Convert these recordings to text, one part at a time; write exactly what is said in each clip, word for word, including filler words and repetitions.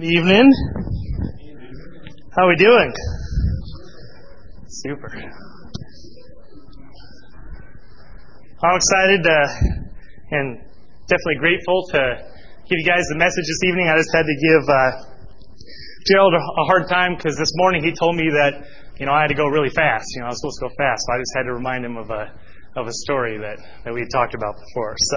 Evening. How we doing? Super. I'm excited uh, and definitely grateful to give you guys the message this evening. I just had to give uh, Gerald a, a hard time because this morning he told me that you know I had to go really fast. You know I was supposed to go fast, so I just had to remind him of a of a story that, that we had talked about before. So,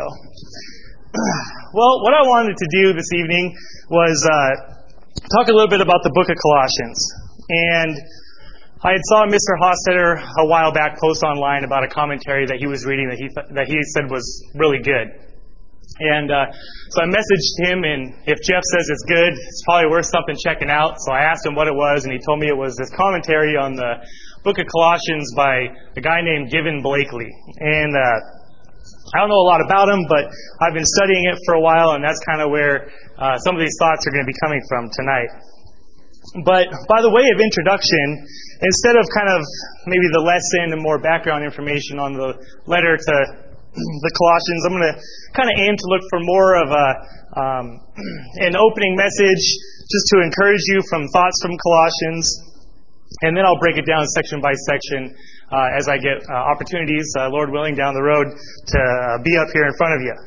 well, what I wanted to do this evening was uh, talk a little bit about the book of Colossians. And I had saw Mister Hostetter a while back post online about a commentary that he was reading that he th- that he said was really good. And uh, so I messaged him, and if Jeff says it's good, it's probably worth something checking out. So I asked him what it was, and he told me it was this commentary on the book of Colossians by a guy named Given Blakely. And uh, I don't know a lot about him, but I've been studying it for a while, and that's kind of where uh, some of these thoughts are going to be coming from tonight. But by the way of introduction, instead of kind of maybe the lesson and more background information on the letter to the Colossians, I'm going to kind of aim to look for more of a um, an opening message just to encourage you from thoughts from Colossians, and then I'll break it down section by section uh, as I get uh, opportunities, uh, Lord willing, down the road to uh, be up here in front of you.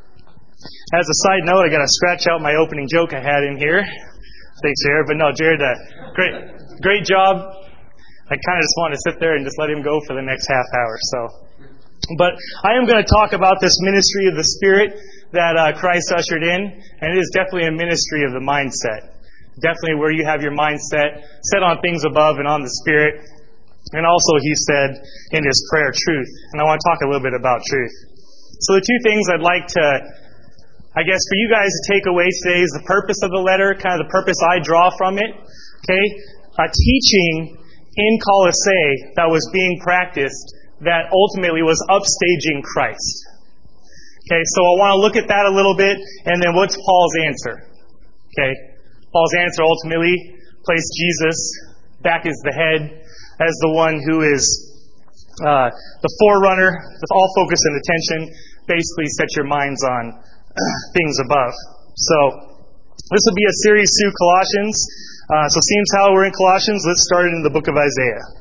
As a side note, I got to scratch out my opening joke I had in here. Thanks, Jared. But no, Jared, uh, great, great job. I kind of just wanted to sit there and just let him go for the next half hour. So, but I am going to talk about this ministry of the Spirit that uh, Christ ushered in, and it is definitely a ministry of the mindset. Definitely where you have your mindset set on things above and on the Spirit. And also, he said in his prayer, truth. And I want to talk a little bit about truth. So the two things I'd like to, I guess, for you guys to take away today is the purpose of the letter, kind of the purpose I draw from it. Okay? A teaching in Colossae that was being practiced that ultimately was upstaging Christ. Okay, so I want to look at that a little bit, and then what's Paul's answer? Okay, Paul's answer ultimately placed Jesus back as the head, as the one who is uh, the forerunner, with all focus and attention. Basically, set your minds on things above. So, this will be a series through Colossians. Uh, so, seems how we're in Colossians, let's start in the book of Isaiah.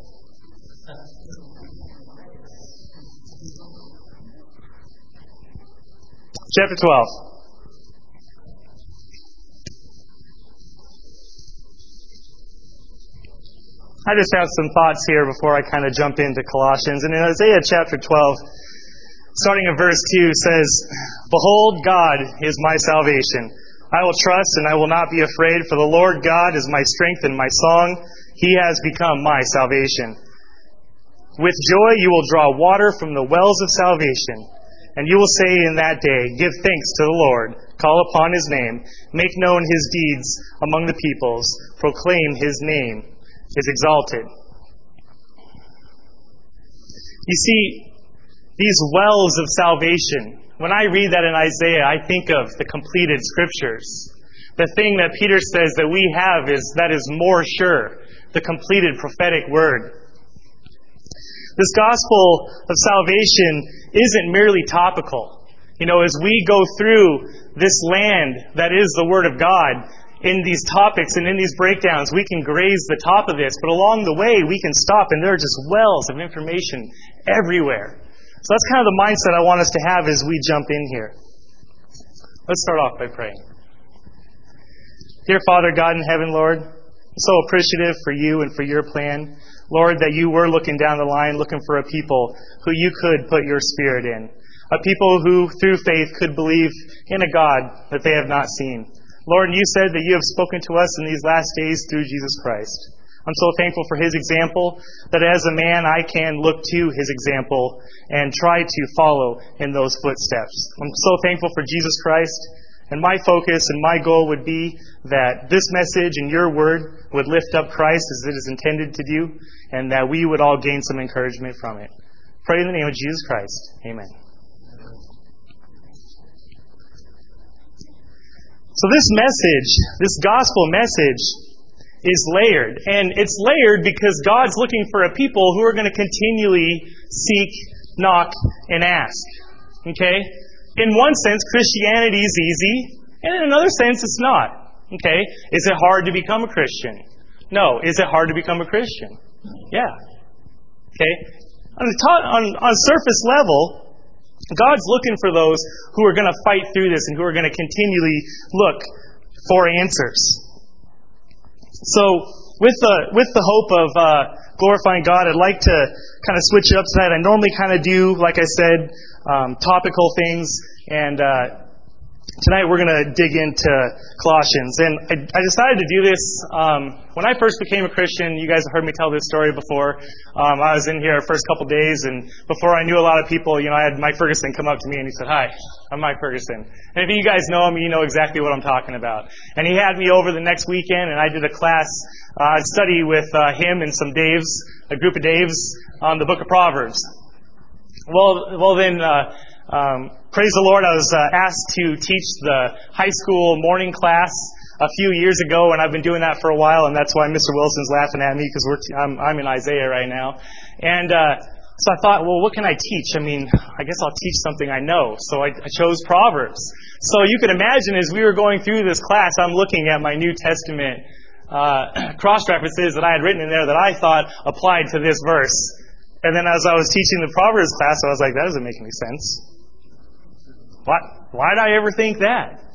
Chapter twelve. I just have some thoughts here before I kind of jump into Colossians. And in Isaiah chapter twelve, starting in verse two, says, Behold, God is my salvation. I will trust and I will not be afraid, for the Lord God is my strength and my song. He has become my salvation. With joy you will draw water from the wells of salvation. And you will say in that day, Give thanks to the Lord, call upon His name, make known His deeds among the peoples, proclaim His name is exalted. You see, these wells of salvation, when I read that in Isaiah, I think of the completed scriptures. The thing that Peter says that we have is that is more sure, the completed prophetic word. This gospel of salvation isn't merely topical. You know, as we go through this land that is the Word of God, in these topics and in these breakdowns, we can graze the top of this, but along the way we can stop, and there are just wells of information everywhere. So that's kind of the mindset I want us to have as we jump in here. Let's start off by praying. Dear Father God in heaven, Lord, I'm so appreciative for you and for your plan. Lord, that you were looking down the line, looking for a people who you could put your Spirit in. A people who, through faith, could believe in a God that they have not seen. Lord, you said that you have spoken to us in these last days through Jesus Christ. I'm so thankful for His example, that as a man I can look to His example and try to follow in those footsteps. I'm so thankful for Jesus Christ. And my focus and my goal would be that this message and your word would lift up Christ as it is intended to do, and that we would all gain some encouragement from it. Pray in the name of Jesus Christ. Amen. So this message, this gospel message, is layered. And it's layered because God's looking for a people who are going to continually seek, knock, and ask. Okay? In one sense, Christianity is easy, and in another sense, it's not. Okay. Is it hard to become a Christian? No. Is it hard to become a Christian? Yeah. Okay. On the top, on, on surface level, God's looking for those who are going to fight through this and who are going to continually look for answers. So, with the with the hope of uh, glorifying God, I'd like to kind of switch it up to that. I normally kind of do, like I said, um, topical things, and uh, tonight we're going to dig into Colossians. And I, I decided to do this um, when I first became a Christian. You guys have heard me tell this story before. Um, I was in here our first couple days, and before I knew a lot of people, you know, I had Mike Ferguson come up to me and he said, "Hi, I'm Mike Ferguson." And if you guys know him, you know exactly what I'm talking about. And he had me over the next weekend, and I did a class uh, study with uh, him and some Daves, a group of Daves, on the book of Proverbs. Well, well then, uh, um, praise the Lord, I was uh, asked to teach the high school morning class a few years ago, and I've been doing that for a while, and that's why Mister Wilson's laughing at me, because we're t- I'm, I'm in Isaiah right now. And uh, so I thought, well, what can I teach? I mean, I guess I'll teach something I know. So I, I chose Proverbs. So you can imagine as we were going through this class, I'm looking at my New Testament uh, cross-references that I had written in there that I thought applied to this verse. And then as I was teaching the Proverbs class, I was like, that doesn't make any sense. Why, why did I ever think that?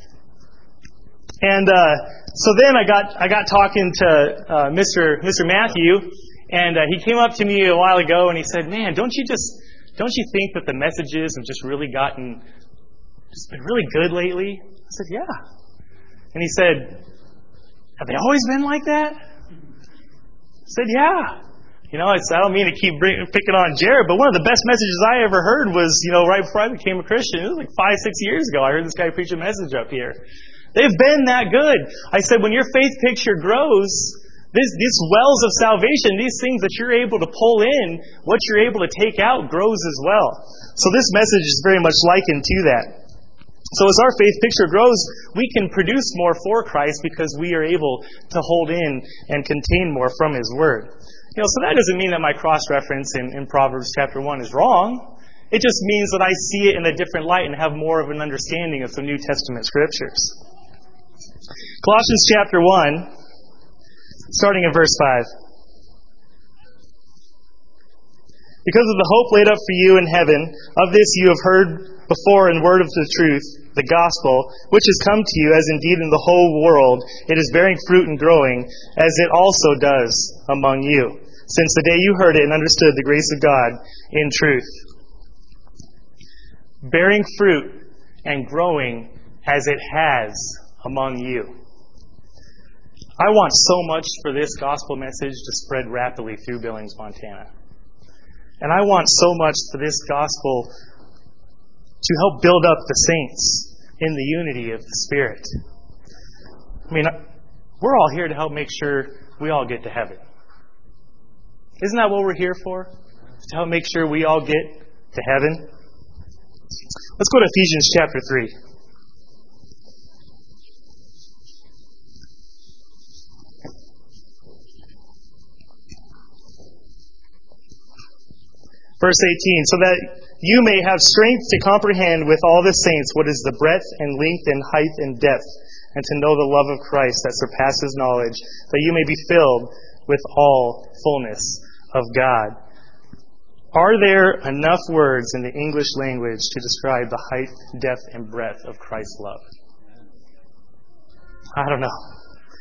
And uh, so then I got I got talking to uh, Mister Mister Matthew, and uh, he came up to me a while ago and he said, "Man, don't you just don't you think that the messages have just really gotten just been really good lately?" I said, "Yeah." And he said, "Have they always been like that?" I said, "Yeah." You know, it's, I don't mean to keep bring, picking on Jared, but one of the best messages I ever heard was, you know, right before I became a Christian. It was like five, six years ago. I heard this guy preach a message up here. They've been that good. I said, when your faith picture grows, this, these wells of salvation, these things that you're able to pull in, what you're able to take out grows as well. So this message is very much likened to that. So as our faith picture grows, we can produce more for Christ because we are able to hold in and contain more from His Word. You know, so that doesn't mean that my cross-reference in, in Proverbs chapter one is wrong. It just means that I see it in a different light and have more of an understanding of some New Testament scriptures. Colossians chapter one, starting in verse five. Because of the hope laid up for you in heaven, of this you have heard before in word of the truth, the gospel, which has come to you, as indeed in the whole world it is bearing fruit and growing, as it also does among you, since the day you heard it and understood the grace of God in truth. Bearing fruit and growing as it has among you. I want so much for this gospel message to spread rapidly through Billings, Montana. And I want so much for this gospel to help build up the saints in the unity of the Spirit. I mean, we're all here to help make sure we all get to heaven. Isn't that what we're here for? To help make sure we all get to heaven? Let's go to Ephesians chapter three. Verse eighteen, so that you may have strength to comprehend with all the saints what is the breadth and length and height and depth, and to know the love of Christ that surpasses knowledge, that you may be filled with all fullness of God. Are there enough words in the English language to describe the height, depth, and breadth of Christ's love? I don't know.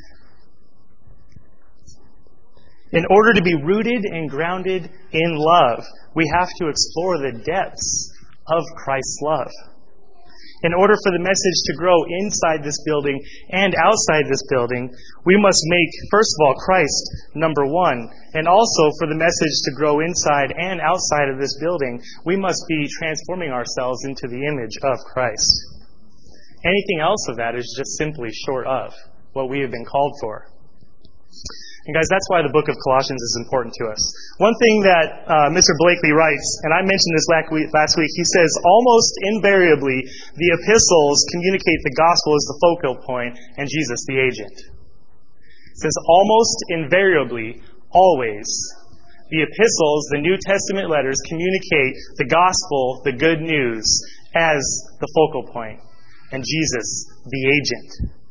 In order to be rooted and grounded in love, we have to explore the depths of Christ's love. In order for the message to grow inside this building and outside this building, we must make, first of all, Christ number one. And also for the message to grow inside and outside of this building, we must be transforming ourselves into the image of Christ. Anything else of that is just simply short of what we have been called for. And guys, that's why the book of Colossians is important to us. One thing that uh, Mister Blakely writes, and I mentioned this last week, last week, he says, almost invariably, the epistles communicate the gospel as the focal point and Jesus the agent. He says, almost invariably, always, the epistles, the New Testament letters, communicate the gospel, the good news, as the focal point and Jesus the agent.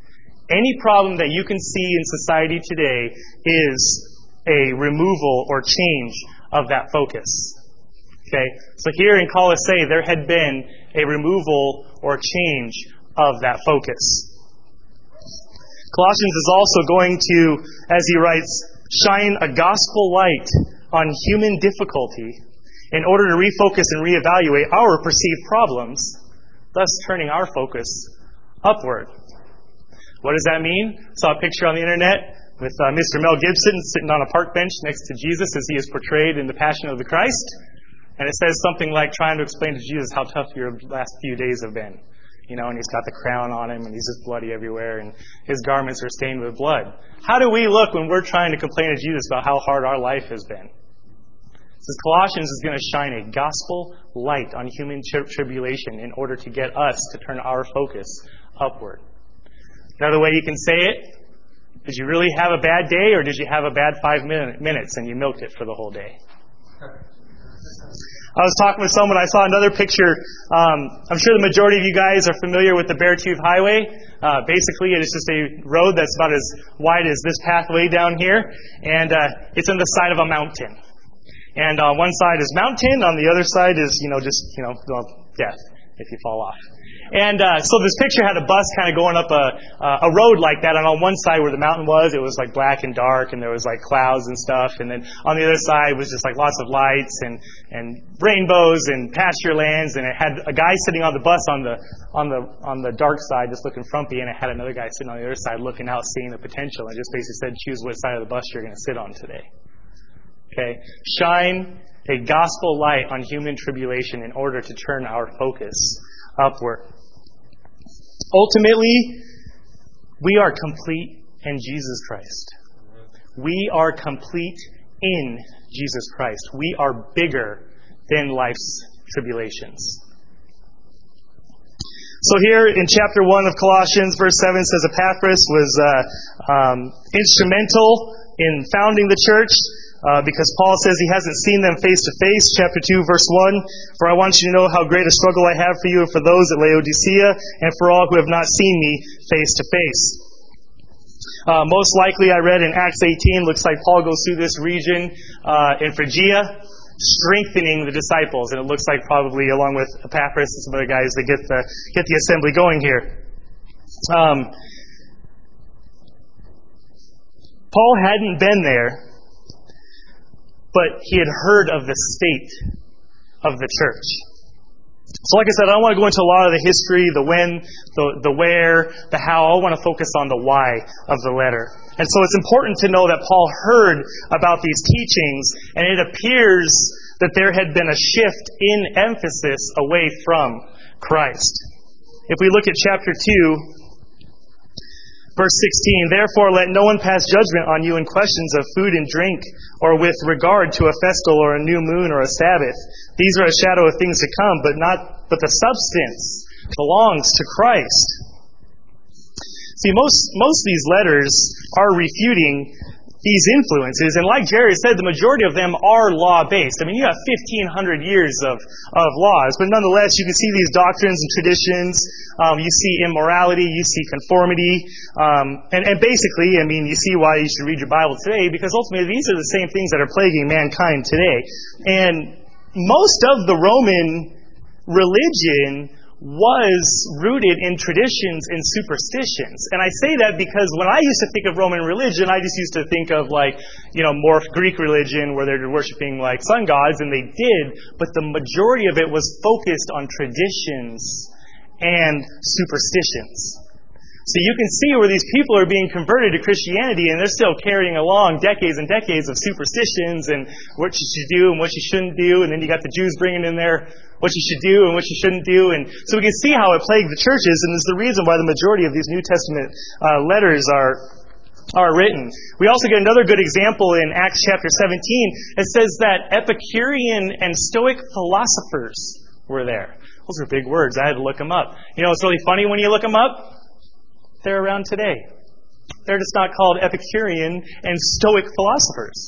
Any problem that you can see in society today is a removal or change of that focus. Okay? So here in Colossae, there had been a removal or change of that focus. Colossians is also going to, as he writes, shine a gospel light on human difficulty in order to refocus and reevaluate our perceived problems, thus turning our focus upward. What does that mean? I saw a picture on the internet with uh, Mister Mel Gibson sitting on a park bench next to Jesus as he is portrayed in The Passion of the Christ. And it says something like trying to explain to Jesus how tough your last few days have been. You know, and he's got the crown on him and he's just bloody everywhere and his garments are stained with blood. How do we look when we're trying to complain to Jesus about how hard our life has been? It says Colossians is going to shine a gospel light on human tri- tribulation in order to get us to turn our focus upward. Another way you can say it, did you really have a bad day or did you have a bad five min- minutes and you milked it for the whole day? I was talking with someone, I saw another picture. Um, I'm sure the majority of you guys are familiar with the Beartooth Highway. Uh, basically, it is just a road that's about as wide as this pathway down here, and uh, it's on the side of a mountain. And on one side is mountain, on the other side is, you know, just, you know, well, death if you fall off. And uh, so this picture had a bus kind of going up a uh, a road like that, and on one side where the mountain was, it was like black and dark, and there was like clouds and stuff, and then on the other side was just like lots of lights and and rainbows and pasture lands, and it had a guy sitting on the bus on the on the on the dark side just looking frumpy, and it had another guy sitting on the other side looking out, seeing the potential, and just basically said, choose what side of the bus you're going to sit on today. Okay, shine a gospel light on human tribulation in order to turn our focus upward. Ultimately, we are complete in Jesus Christ. We are complete in Jesus Christ. We are bigger than life's tribulations. So here in chapter one of Colossians, verse seven says Epaphras was uh, um, instrumental in founding the church. Uh, because Paul says he hasn't seen them face to face. Chapter two, verse one, for I want you to know how great a struggle I have for you and for those at Laodicea and for all who have not seen me face to face. Uh, most likely, I read in Acts eighteen, looks like Paul goes through this region uh, in Phrygia, strengthening the disciples. And it looks like probably along with Epaphras and some other guys, they get the, get the assembly going here. Um, Paul hadn't been there, but he had heard of the state of the church. So like I said, I don't want to go into a lot of the history, the when, the, the where, the how. I want to focus on the why of the letter. And so it's important to know that Paul heard about these teachings, and it appears that there had been a shift in emphasis away from Christ. If we look at chapter two, verse sixteen, therefore let no one pass judgment on you in questions of food and drink, or with regard to a festival or a new moon or a Sabbath. These are a shadow of things to come, but not but the substance belongs to Christ. See, most most of these letters are refuting these influences, and like Jerry said, the majority of them are law-based. I mean, you have fifteen hundred years of, of laws, but nonetheless, you can see these doctrines and traditions. Um, you see immorality, you see conformity, um, and, and basically, I mean, you see why you should read your Bible today, because ultimately these are the same things that are plaguing mankind today. And most of the Roman religion was rooted in traditions and superstitions. And I say that because when I used to think of Roman religion, I just used to think of like, you know, more Greek religion where they're worshiping like sun gods, and they did, but the majority of it was focused on traditions and superstitions. So you can see where these people are being converted to Christianity, and they're still carrying along decades and decades of superstitions and what you should do and what you shouldn't do. And then you got the Jews bringing in there what you should do and what you shouldn't do. And so we can see how it plagued the churches, and it's the reason why the majority of these New Testament uh, letters are are written. We also get another good example in Acts chapter seventeen. It says that Epicurean and Stoic philosophers were there. Those are big words. I had to look them up. You know, it's really funny when you look them up. They're around today. They're just not called Epicurean and Stoic philosophers.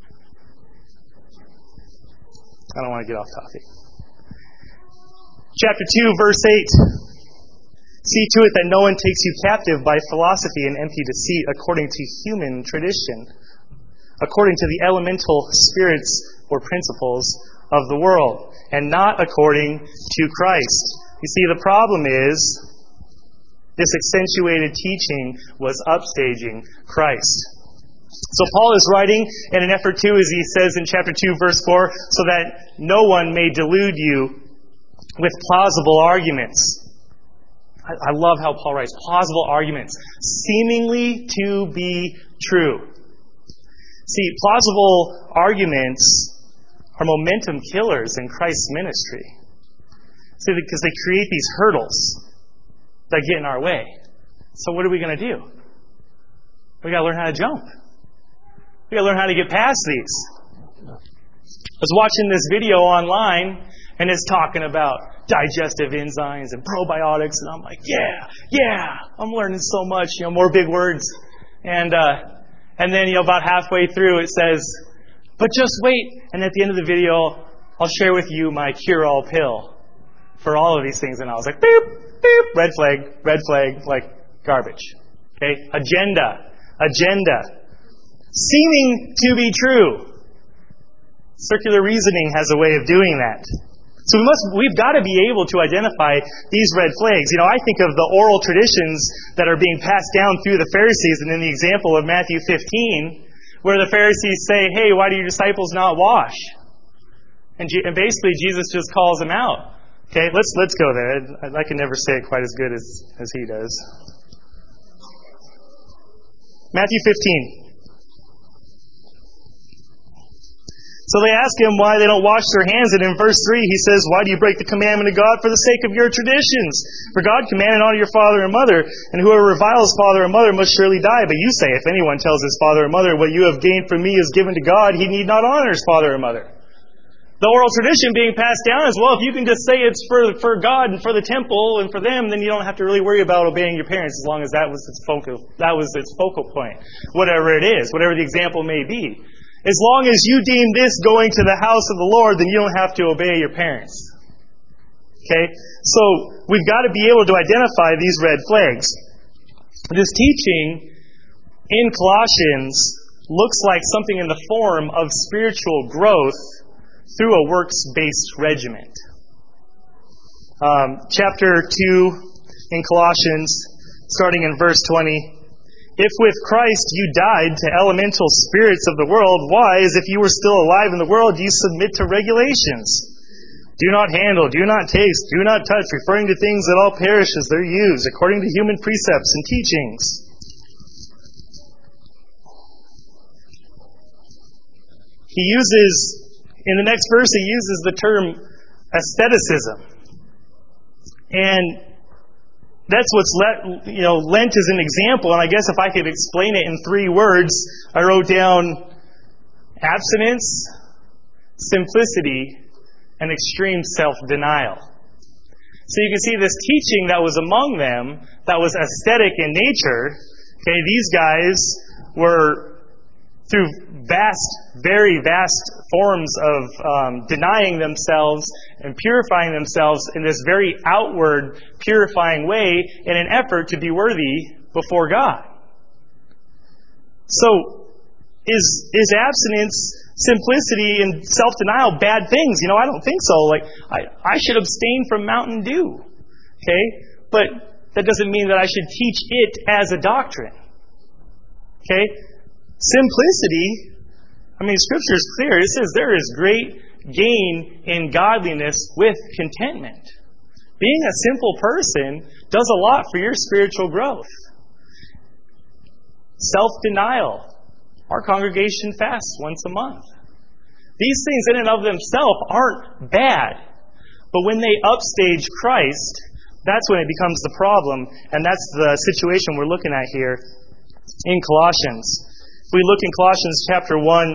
I don't want to get off topic. Chapter two, verse eight. See to it that no one takes you captive by philosophy and empty deceit according to human tradition, according to the elemental spirits or principles of the world, and not according to Christ. You see, the problem is this accentuated teaching was upstaging Christ. So Paul is writing in an effort to, as he says in chapter two, verse four, so that no one may delude you with plausible arguments. I love how Paul writes, plausible arguments, seemingly to be true. See, plausible arguments are momentum killers in Christ's ministry. See, because they create these hurdles that get in our way. So what are we going to do? We got to learn how to jump. We got to learn how to get past these. I was watching this video online, and it's talking about digestive enzymes and probiotics, and I'm like, yeah, yeah, I'm learning so much, you know, more big words. And uh, and then, you know, about halfway through it says, but just wait, and at the end of the video, I'll share with you my cure-all pill for all of these things. And I was like, beep, beep, red flag, red flag, like garbage. Okay, agenda, agenda, seeming to be true. Circular reasoning has a way of doing that. So we must, we've got to be able to identify these red flags. You know, I think of the oral traditions that are being passed down through the Pharisees, and in the example of Matthew fifteen, where the Pharisees say, hey, why do your disciples not wash? And, G- and basically Jesus just calls them out. Okay, let's let's go there. I, I can never say it quite as good as, as he does. Matthew fifteen. So they ask him why they don't wash their hands, and in verse three he says, why do you break the commandment of God for the sake of your traditions? For God commanded, honor your father and mother, and whoever reviles father or mother must surely die. But you say, if anyone tells his father or mother, what you have gained from me is given to God, he need not honor his father or mother. The oral tradition being passed down is, well, if you can just say it's for, for God and for the temple and for them, then you don't have to really worry about obeying your parents as long as that was its focal, that was its focal point. Whatever it is, whatever the example may be. As long as you deem this going to the house of the Lord, then you don't have to obey your parents. Okay? So, we've got to be able to identify these red flags. This teaching in Colossians looks like something in the form of spiritual growth through a works-based regiment. Um, chapter two in Colossians, starting in verse twenty. If with Christ you died to elemental spirits of the world, why, as if you were still alive in the world, do you submit to regulations? Do not handle, do not taste, do not touch, referring to things that all perish as they're used, according to human precepts and teachings. He uses, in the next verse, he uses the term asceticism. And that's what's let, you know, Lent is an example, and I guess if I could explain it in three words, I wrote down abstinence, simplicity, and extreme self-denial. So you can see this teaching that was among them, that was ascetic in nature. Okay, these guys were, through vast, very vast forms of um, denying themselves and purifying themselves in this very outward, purifying way in an effort to be worthy before God. So, is is abstinence, simplicity, and self-denial bad things? You know, I don't think so. Like, I, I should abstain from Mountain Dew. Okay? But that doesn't mean that I should teach it as a doctrine. Okay? Simplicity, I mean, Scripture is clear. It says there is great gain in godliness with contentment. Being a simple person does a lot for your spiritual growth. Self-denial. Our congregation fasts once a month. These things in and of themselves aren't bad. But when they upstage Christ, that's when it becomes the problem. And that's the situation we're looking at here in Colossians. We look in Colossians chapter one,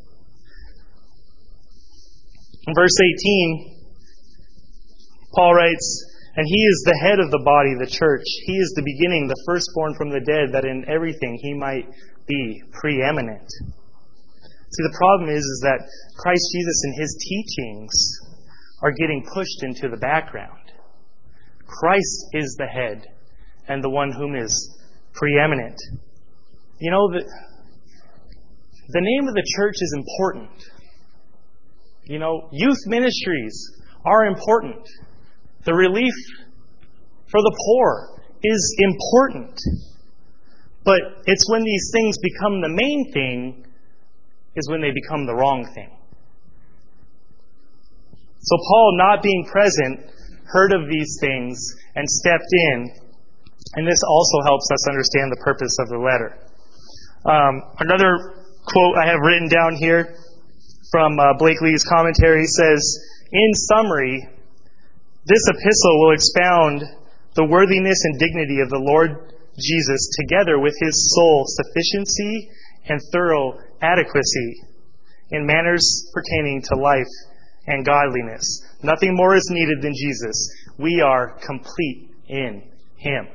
verse eighteen, Paul writes, and he is the head of the body, the church. He is the beginning, the firstborn from the dead, that in everything he might be preeminent. See, the problem is, is that Christ Jesus and his teachings are getting pushed into the background. Christ is the head and the one whom is preeminent. You know, the, the name of the church is important. You know, youth ministries are important. The relief for the poor is important. But it's when these things become the main thing is when they become the wrong thing. So Paul, not being present, heard of these things and stepped in. And this also helps us understand the purpose of the letter. Um, another quote I have written down here from uh, Blakely's commentary says, in summary, this epistle will expound the worthiness and dignity of the Lord Jesus together with his sole sufficiency and thorough adequacy in matters pertaining to life and godliness. Nothing more is needed than Jesus. We are complete in him.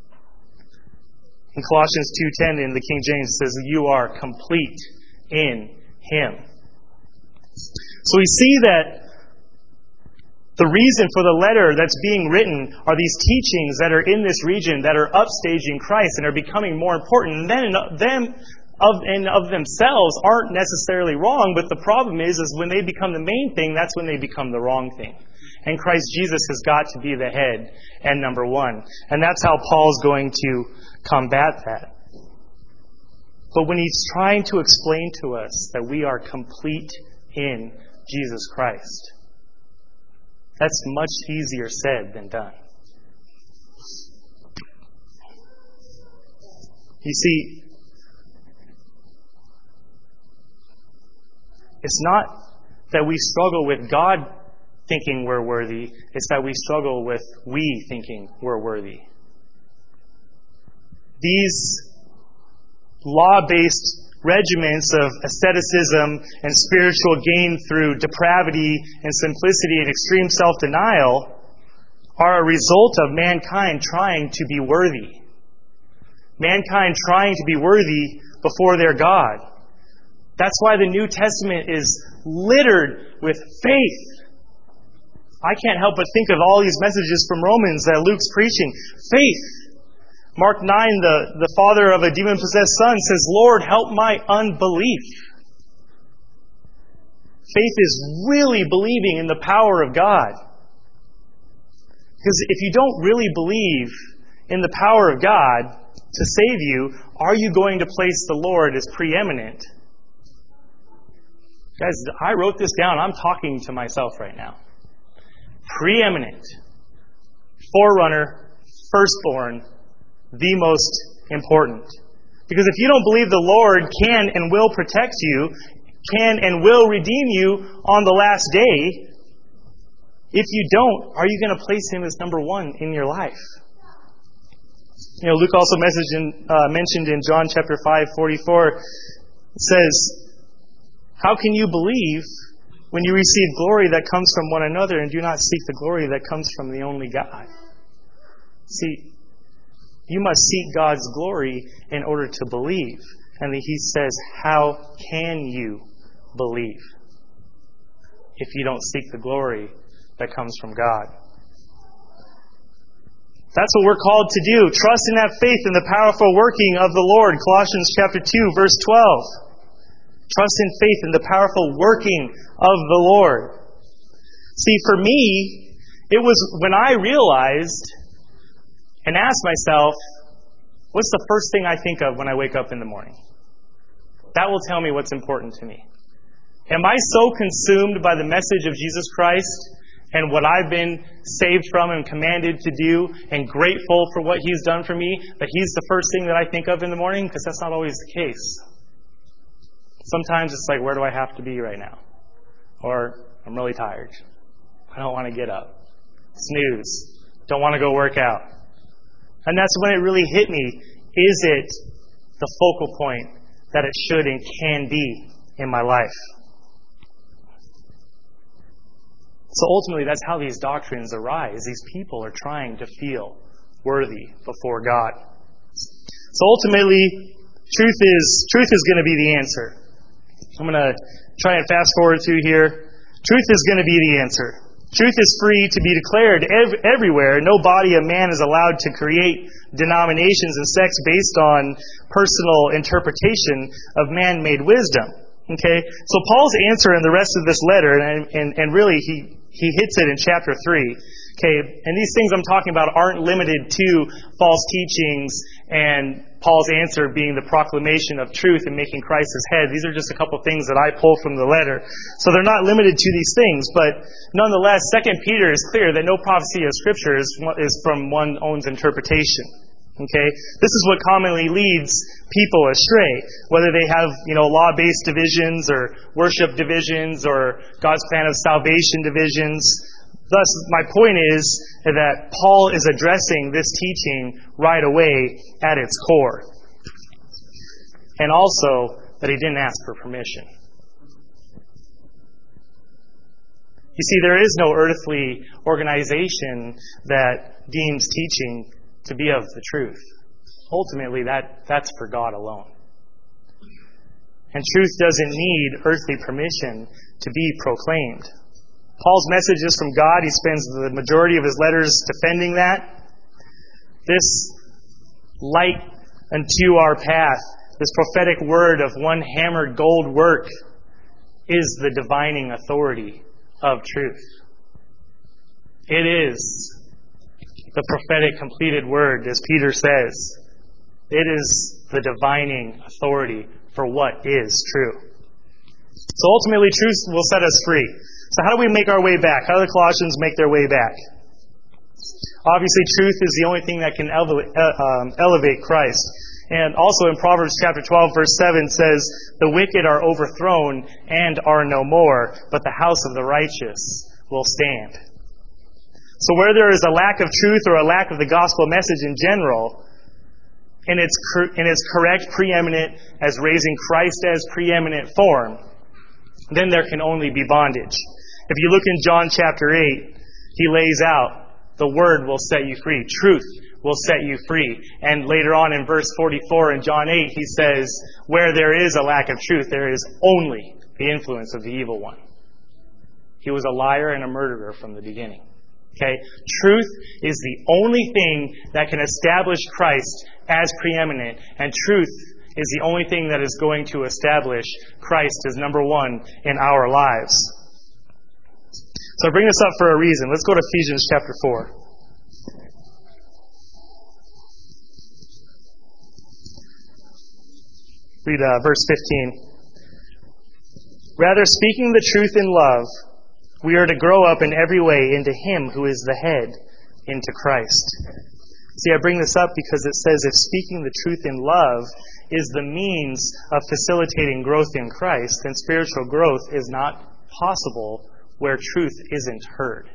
In Colossians two ten in the King James it says, you are complete in him. So we see that the reason for the letter that's being written are these teachings that are in this region that are upstaging Christ and are becoming more important. And then them of and of themselves aren't necessarily wrong, but the problem is, is when they become the main thing, that's when they become the wrong thing. And Christ Jesus has got to be the head and number one. And that's how Paul's going to combat that. But when he's trying to explain to us that we are complete in Jesus Christ, that's much easier said than done. You see, it's not that we struggle with God thinking we're worthy, it's that we struggle with we thinking we're worthy. These law-based regiments of asceticism and spiritual gain through depravity and simplicity and extreme self-denial are a result of mankind trying to be worthy. Mankind trying to be worthy before their God. That's why the New Testament is littered with faith. I can't help but think of all these messages from Romans that Luke's preaching. Faith. Mark nine, the, the father of a demon-possessed son says, Lord, help my unbelief. Faith is really believing in the power of God. Because if you don't really believe in the power of God to save you, are you going to place the Lord as preeminent? Guys, I wrote this down. I'm talking to myself right now. Preeminent. Forerunner. Firstborn. The most important. Because if you don't believe the Lord can and will protect you, can and will redeem you on the last day, if you don't, are you going to place him as number one in your life? You know, Luke also in, uh, mentioned in John chapter five, forty-four, says, how can you believe when you receive glory that comes from one another and do not seek the glory that comes from the only God? See, you must seek God's glory in order to believe. And he says, how can you believe if you don't seek the glory that comes from God? That's what we're called to do. Trust in that faith in the powerful working of the Lord. Colossians chapter two, verse twelve. Trust in faith in the powerful working of the Lord. See, for me, it was when I realized and ask myself, what's the first thing I think of when I wake up in the morning? That will tell me what's important to me. Am I so consumed by the message of Jesus Christ and what I've been saved from and commanded to do and grateful for what He's done for me that He's the first thing that I think of in the morning? Because that's not always the case. Sometimes it's like, where do I have to be right now? Or, I'm really tired. I don't want to get up. Snooze. Don't want to go work out. And that's when it really hit me. Is it the focal point that it should and can be in my life? So ultimately, that's how these doctrines arise. These people are trying to feel worthy before God. So ultimately, truth is truth is going to be the answer. I'm going to try and fast forward through here. Truth is going to be the answer. Truth is free to be declared ev- everywhere. No body of man is allowed to create denominations and sects based on personal interpretation of man-made wisdom. Okay? So Paul's answer in the rest of this letter, and, and, and really he, he hits it in chapter three. Okay? And these things I'm talking about aren't limited to false teachings and Paul's answer being the proclamation of truth and making Christ his head. These are just a couple things that I pull from the letter. So they're not limited to these things, but nonetheless, Second Peter is clear that no prophecy of Scripture is, is from one's own interpretation. Okay? This is what commonly leads people astray, whether they have, you know, law-based divisions or worship divisions or God's plan of salvation divisions. Thus, my point is that Paul is addressing this teaching right away at its core. And also, that he didn't ask for permission. You see, there is no earthly organization that deems teaching to be of the truth. Ultimately, that, that's for God alone. And truth doesn't need earthly permission to be proclaimed. Paul's message is from God. He spends the majority of his letters defending that. This light unto our path, this prophetic word of one hammered gold work, is the divining authority of truth. It is the prophetic completed word, as Peter says. It is the divining authority for what is true. So ultimately, truth will set us free. So how do we make our way back? How do the Colossians make their way back? Obviously, truth is the only thing that can elevate, uh, um, elevate Christ. And also in Proverbs chapter twelve, verse seven says, "The wicked are overthrown and are no more, but the house of the righteous will stand." So where there is a lack of truth or a lack of the gospel message in general, in its, cor- in its correct, preeminent, as raising Christ as preeminent form, then there can only be bondage. If you look in John chapter eight, he lays out, the word will set you free. Truth will set you free. And later on in verse forty-four in John eight, he says, where there is a lack of truth, there is only the influence of the evil one. He was a liar and a murderer from the beginning. Okay? Truth is the only thing that can establish Christ as preeminent, and truth is the only thing that is going to establish Christ as number one in our lives. So I bring this up for a reason. Let's go to Ephesians chapter four. Read uh, verse fifteen. Rather, speaking the truth in love, we are to grow up in every way into Him who is the head, into Christ. See, I bring this up because it says if speaking the truth in love is the means of facilitating growth in Christ, then spiritual growth is not possible where truth isn't heard.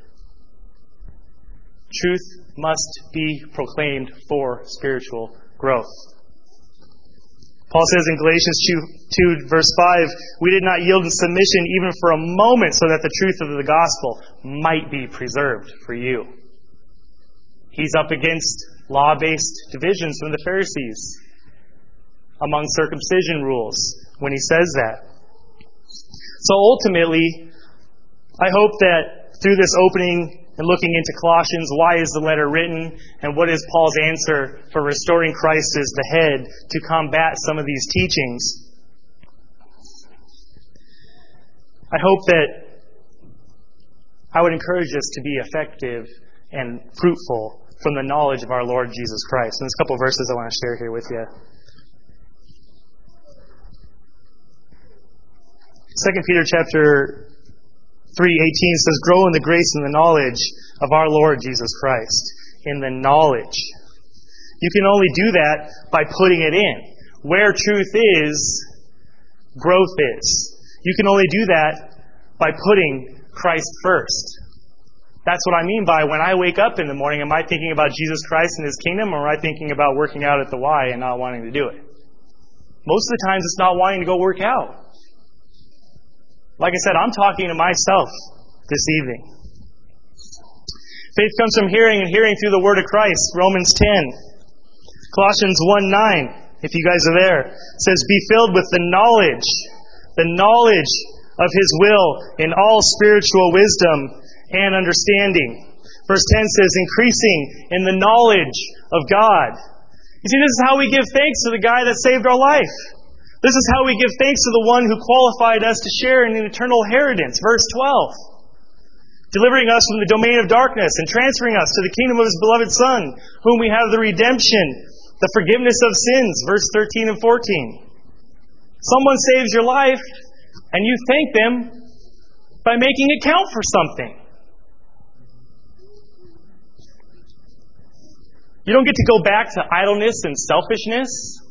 Truth must be proclaimed for spiritual growth. Paul says in Galatians two, verse five, we did not yield in submission even for a moment so that the truth of the gospel might be preserved for you. He's up against law-based divisions from the Pharisees among circumcision rules when he says that. So ultimately, I hope that through this opening and looking into Colossians, why is the letter written, and what is Paul's answer for restoring Christ as the head to combat some of these teachings, I hope that I would encourage us to be effective and fruitful from the knowledge of our Lord Jesus Christ. And there's a couple of verses I want to share here with you. Second Peter chapter three eighteen says, grow in the grace and the knowledge of our Lord Jesus Christ. In the knowledge. You can only do that by putting it in. Where truth is, growth is. You can only do that by putting Christ first. That's what I mean by when I wake up in the morning, am I thinking about Jesus Christ and His kingdom, or am I thinking about working out at the Y and not wanting to do it? Most of the times it's not wanting to go work out. Like I said, I'm talking to myself this evening. Faith comes from hearing, and hearing through the Word of Christ. Romans ten. Colossians one nine, if you guys are there, says, be filled with the knowledge, the knowledge of His will in all spiritual wisdom, and understanding. Verse ten says, increasing in the knowledge of God. You see, this is how we give thanks to the guy that saved our life. This is how we give thanks to the one who qualified us to share in an eternal inheritance. Verse twelve. Delivering us from the domain of darkness and transferring us to the kingdom of His beloved Son, whom we have the redemption, the forgiveness of sins. Verse thirteen and fourteen. Someone saves your life, and you thank them by making it count for something. You don't get to go back to idleness and selfishness.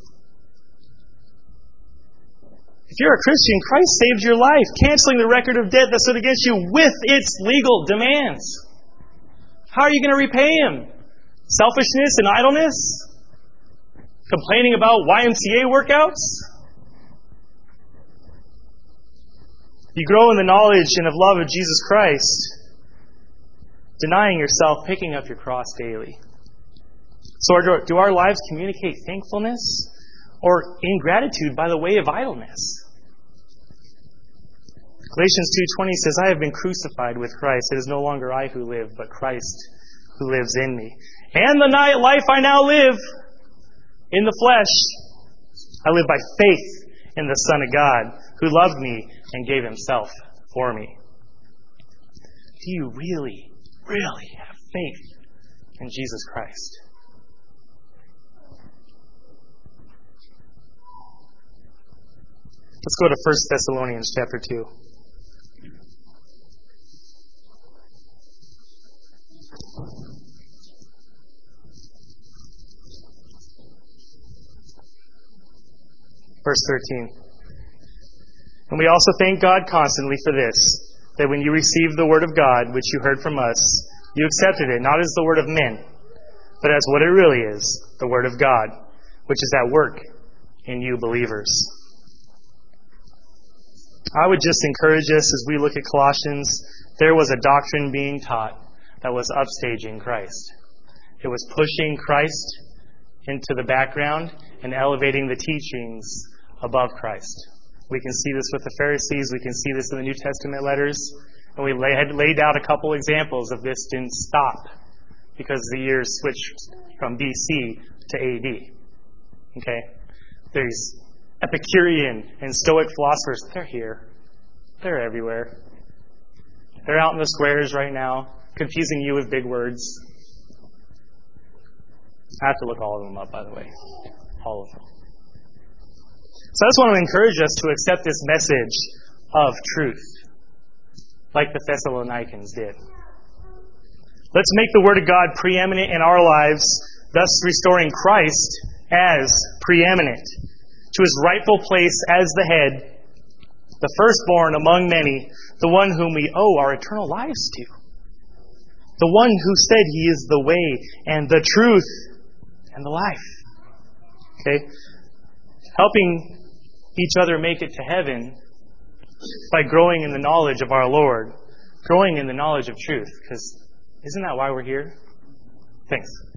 If you're a Christian, Christ saved your life, canceling the record of debt that stood against you with its legal demands. How are you going to repay Him? Selfishness and idleness? Complaining about Y M C A workouts? You grow in the knowledge and of love of Jesus Christ, denying yourself, picking up your cross daily. So do our lives communicate thankfulness or ingratitude by the way of idleness? Galatians two twenty says, I have been crucified with Christ. It is no longer I who live, but Christ who lives in me. And the night life I now live in the flesh, I live by faith in the Son of God, who loved me and gave Himself for me. Do you really, really have faith in Jesus Christ? Let's go to First Thessalonians chapter two. Verse thirteen. And we also thank God constantly for this, that when you received the word of God, which you heard from us, you accepted it not as the word of men, but as what it really is, the word of God, which is at work in you believers. I would just encourage us as we look at Colossians, there was a doctrine being taught that was upstaging Christ. It was pushing Christ into the background and elevating the teachings above Christ. We can see this with the Pharisees. We can see this in the New Testament letters. And we lay, had laid out a couple examples of this didn't stop because the years switched from B C to A D. Okay? There's Epicurean and Stoic philosophers. They're here. They're everywhere. They're out in the squares right now, confusing you with big words. I have to look all of them up, by the way. All of them. So I just want to encourage us to accept this message of truth, like the Thessalonians did. Let's make the Word of God preeminent in our lives, thus restoring Christ as preeminent to His rightful place as the head, the firstborn among many, the one whom we owe our eternal lives to. The one who said He is the way and the truth and the life. Okay? Helping each other make it to heaven by growing in the knowledge of our Lord, growing in the knowledge of truth. Because isn't that why we're here? Thanks.